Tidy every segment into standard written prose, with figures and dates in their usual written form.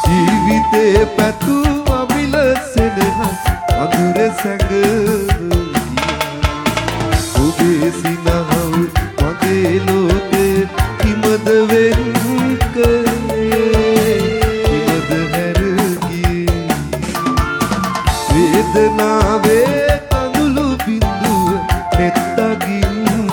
ජීවිතේ පැතුම විලසෙනහස් අඳුරේ සැඟව ඔබේ සිනහව මගේ ලෝකේ කිමද වෙන් කළේ කිමද හැර ගියේ වේදනාවේ කඳුළු බිඳුව නෙත්තකින්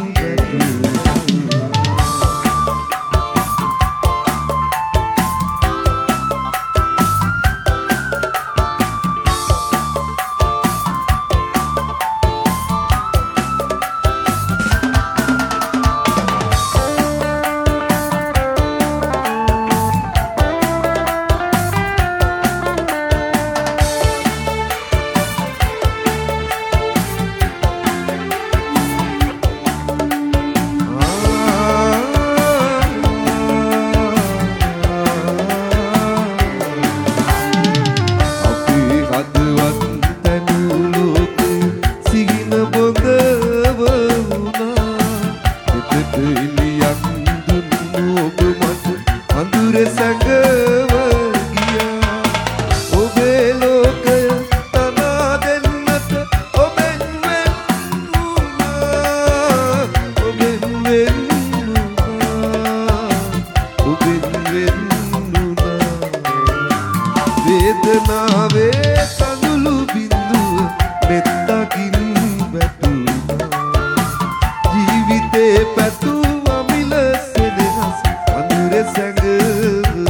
වේදනාවේ කඳුළු බිඳුව නෙත්තකින් වැටුණා ජීවිතේ පැතුම විලසෙනහස් අඳුරේ සැඟව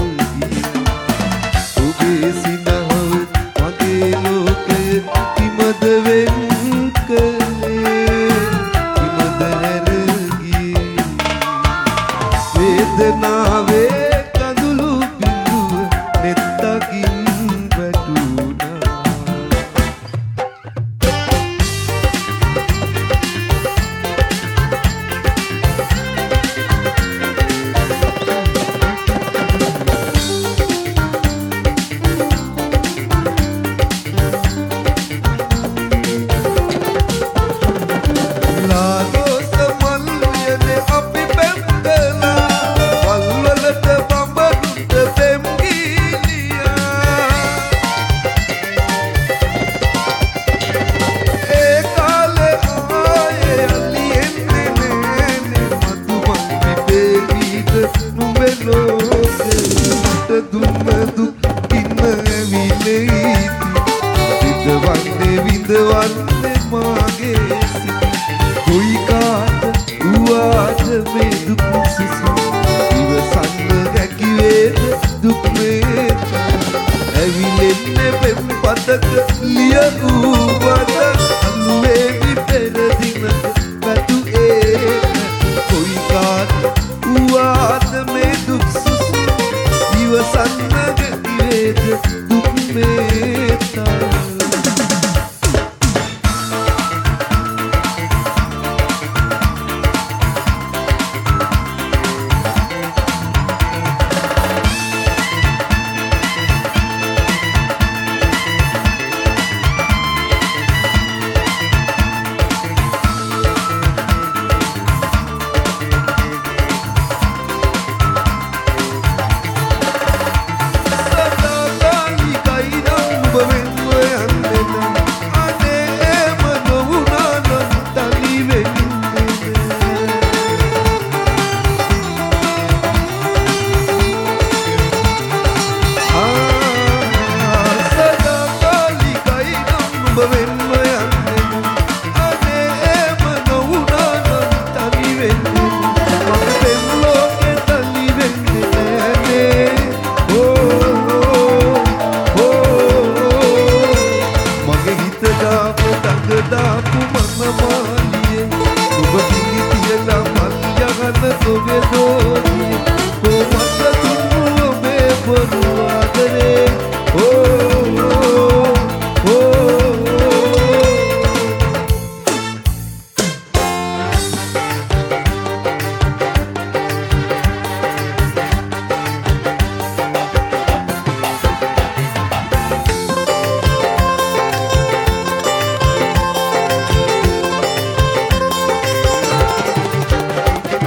ඔබේ සිනහව මගේ ලෝකය කිමද වෙන් කළේ කිමද හැර ගියේ වේදනාවේ කඳුළු බිඳුව නෙත්තකින් විඳවන්නේ මාගේ සිත කොයි කාට වුවද මේ දුක් සිසු ඉවසන්න හැකි වේද දුක් වේද ඇවිලෙන්නේ පෙම් පතක ලියපු වද අනුවේ විතර දින පැතු කොයි කාට වුවද මේ දුක් සිසු ඉවසන්න හැකි වේද දුක් වේද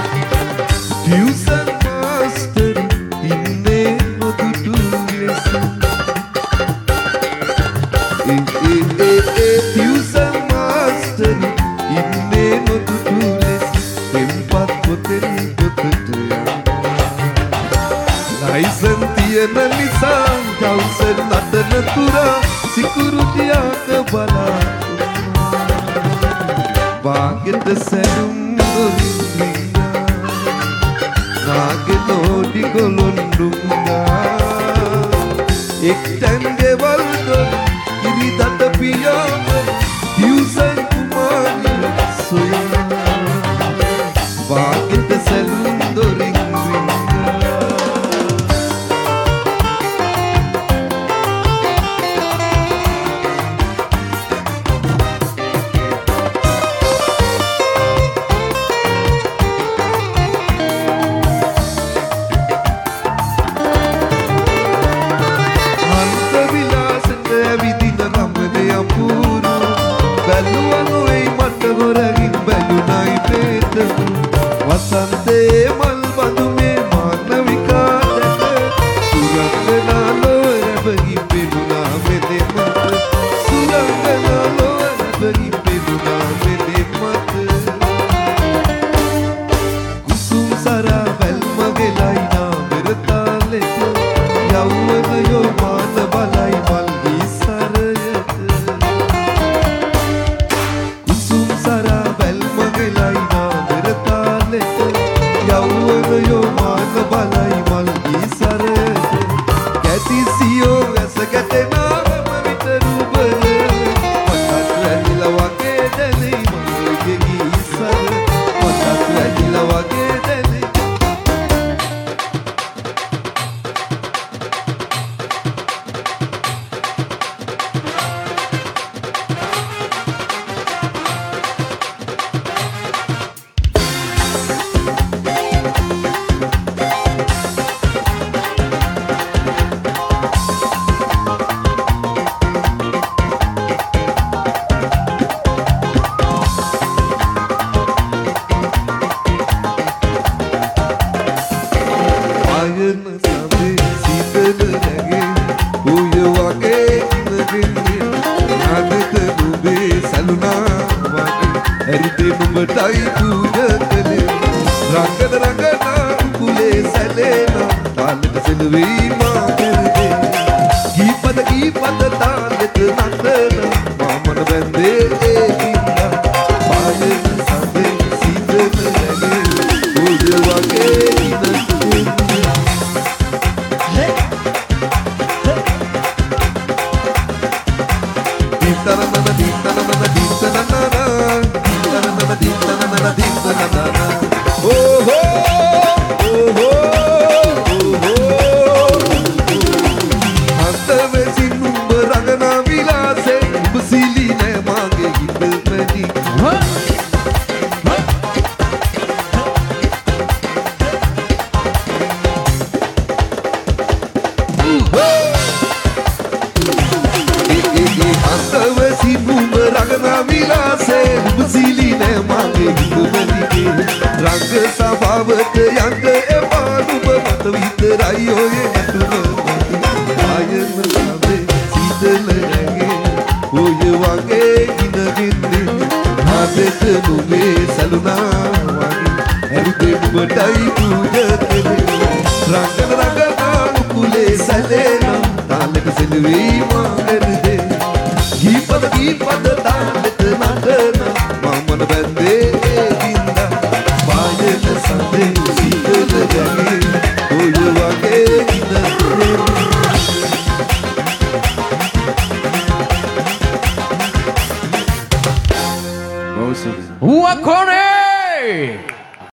Tuition master inne modudu lesa උයන නිසා ජවුසර් නටන තුරා සිකුරු දියාට බලා වාගෙට සැලුම් දොරින් නාගේ නෝඩි කොළොන්ඩුන්ගා එක්තැන් ගෙවල් දොර ඉරිදට පියාම හිවසන් කුමාරි සොයා වාගෙට සැලුම් දොරින් වසන්තේ මල් බඳුමේ මානවිකා දැක සුරංගනා ලෝ රැබගි පෙනුනා මෙදෙමත සුරංගනා ලෝ රැබගි පෙනුනා මෙදෙමත කුසුම් සරා වැල්මගේ ලයිනා මෙරතාලෙට යව්වනයෝ මාන බලයි මල් ගීසරයට කුසුම් සරා වැල්මගේ ලයිනා යව්වනයෝ මාන බලයි මල් ගීසරයට කැතිසියෝ වැස ගැටෙනාම විට රුබර මටත් වැහිලා වගේ දැනෙයි මගේ ගීසර මටත් වැහිලා වගේ දැනෙයි ඇරිතේ නුඹටයි පූජා කළේ රංගන රංගනා කුලේ සැලේනා තාලෙට සෙලවී මා පෙරදේ ගීපද තාලෙට නටන මා මන බැන්දේ ඒ කින්දා පායන සඳේ සීතල නැගේ පූජා වගේ ඉනතුනේ රංග සභාවට යන්න එපා නුඹ මත විතරයි ඔය නටුම ආයම සමේ සීතල නැගේ ඔය වගේ ගිනගින්නේ ආදෙත නුඹේ සලුනා වගේ ඇරුතේ නුඹටයි පූජා කළේ රංගන රංගනා කුලේ සැලේනා තාලෙට සෙලවී මා එරදේ ගීපද තාලෙට නටන මා මන බැන්දේ Wakone!